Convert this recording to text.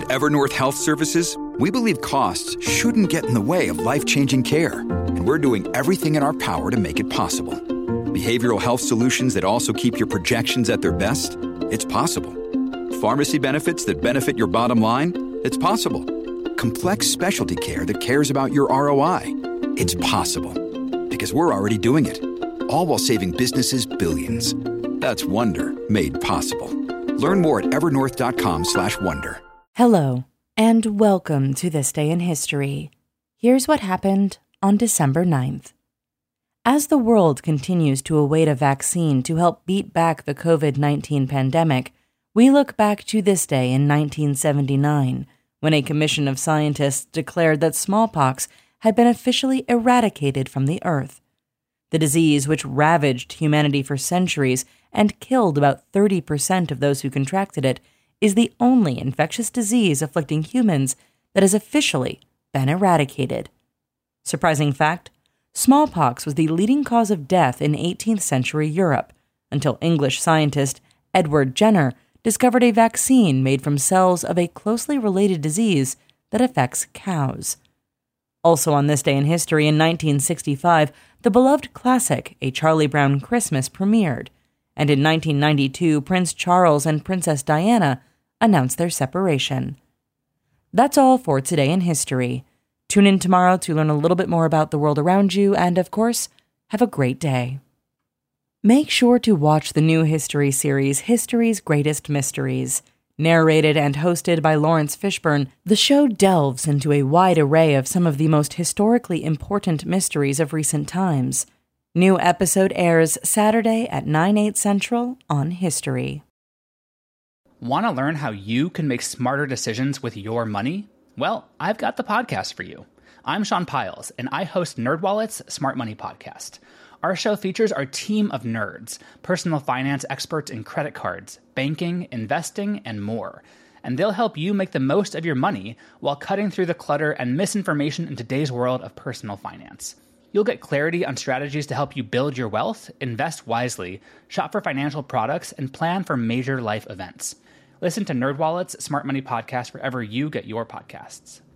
Evernorth Health Services, we believe costs shouldn't get in the way of life-changing care, and we're doing everything in our power to make it possible. Behavioral health solutions that also keep your projections at their best? It's possible. Pharmacy benefits that benefit your bottom line? It's possible. Complex specialty care that cares about your ROI? It's possible. Because we're already doing it. All while saving businesses billions. That's Wonder made possible. Learn more at evernorth.com/wonder. Hello, and welcome to This Day in History. Here's what happened on December 9th. As the world continues to await a vaccine to help beat back the COVID-19 pandemic, we look back to this day in 1979, when a commission of scientists declared that smallpox had been officially eradicated from the earth. The disease, which ravaged humanity for centuries and killed about 30% of those who contracted it, is the only infectious disease afflicting humans that has officially been eradicated. Surprising fact, smallpox was the leading cause of death in 18th century Europe, until English scientist Edward Jenner discovered a vaccine made from cells of a closely related disease that affects cows. Also on this day in history, in 1965, the beloved classic A Charlie Brown Christmas premiered, and in 1992, Prince Charles and Princess Diana announced their separation. That's all for today in history. Tune in tomorrow to learn a little bit more about the world around you, and of course, have a great day. Make sure to watch the new history series, History's Greatest Mysteries. Narrated and hosted by Lawrence Fishburne, the show delves into a wide array of some of the most historically important mysteries of recent times. New episode airs Saturday at 9/8 Central on History. Want to learn how you can make smarter decisions with your money? Well, I've got the podcast for you. I'm Sean Piles, and I host NerdWallet's Smart Money Podcast. Our show features our team of nerds, personal finance experts in credit cards, banking, investing, and more. And they'll help you make the most of your money while cutting through the clutter and misinformation in today's world of personal finance. You'll get clarity on strategies to help you build your wealth, invest wisely, shop for financial products, and plan for major life events. Listen to NerdWallet's Smart Money Podcast wherever you get your podcasts.